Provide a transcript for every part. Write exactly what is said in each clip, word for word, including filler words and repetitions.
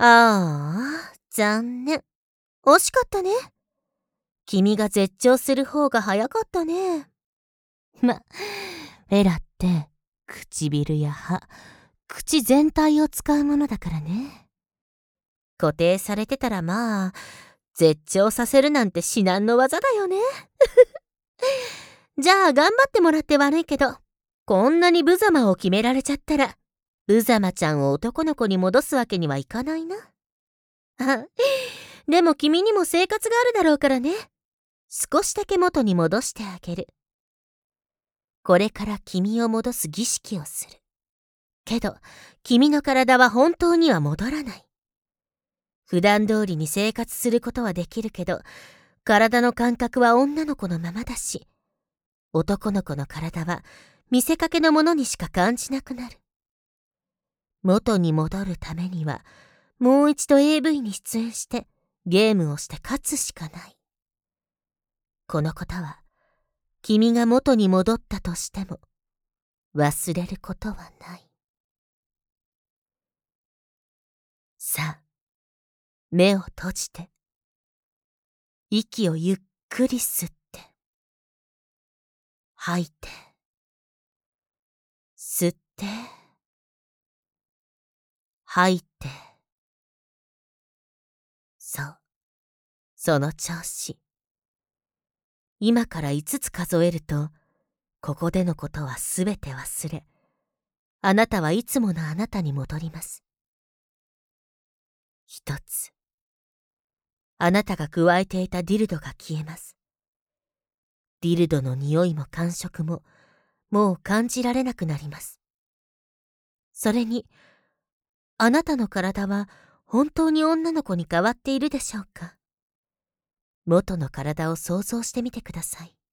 ああ、残念。惜しかったね。君が絶頂する方が早かったね。ま、エラって唇や歯、口全体を使うものだからね。固定されてたらまあ、絶頂させるなんて至難の技だよね。じゃあ頑張ってもらって悪いけど、こんなに無様を決められちゃったら、無様ちゃんを男の子に戻すわけにはいかないな。あ、でも君にも生活があるだろうからね。少しだけ元に戻してあげる。これから君を戻す儀式をする。けど、君の体は本当には戻らない。普段通りに生活することはできるけど、体の感覚は女の子のままだし、男の子の体は見せかけのものにしか感じなくなる。元に戻るためには、もう一度 エーブイ に出演してゲームをして勝つしかない。このことは、君が元に戻ったとしても、忘れることはない。さあ、目を閉じて、息をゆっくり吸って、吐いて、吸って、吐いて。そう、その調子。今から五つ数えると、ここでのことはすべて忘れ、あなたはいつものあなたに戻ります。一つ。あなたが加えていたディルドが消えます。ディルドの匂いも感触も、もう感じられなくなります。それに、あなたの体は本当に女の子に変わっているでしょうか。元の体を想像してみてください。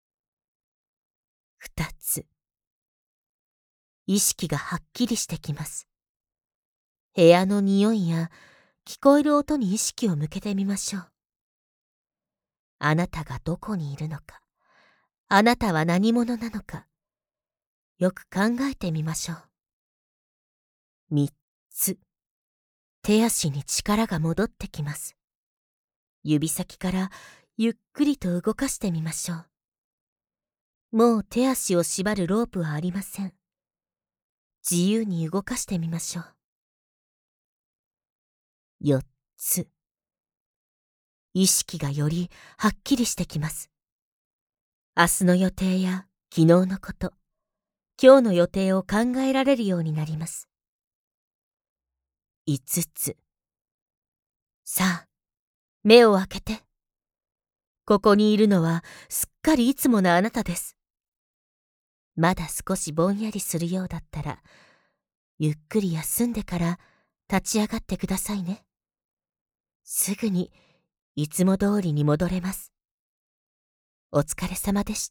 二つ。意識がはっきりしてきます。部屋の匂いや聞こえる音に意識を向けてみましょう。あなたがどこにいるのか、あなたは何者なのか、よく考えてみましょう。三つ。手足に力が戻ってきます。指先からゆっくりと動かしてみましょう。もう手足を縛るロープはありません。自由に動かしてみましょう。四つ。意識がよりはっきりしてきます。明日の予定や昨日のこと、今日の予定を考えられるようになります。五つ。さあ、目を開けて。ここにいるのはすっかりいつものあなたです。まだ少しぼんやりするようだったら、ゆっくり休んでから立ち上がってくださいね。すぐにいつも通りに戻れます。お疲れ様でした。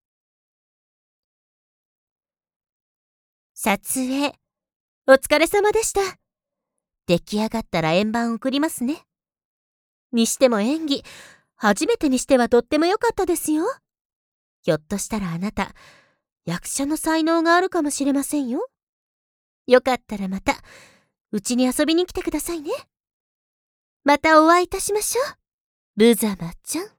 撮影、お疲れ様でした。出来上がったら円盤送りますね。にしても演技、初めてにしてはとっても良かったですよ。ひょっとしたらあなた、役者の才能があるかもしれませんよ。よかったらまた、うちに遊びに来てくださいね。またお会いいたしましょう。ルザマちゃん。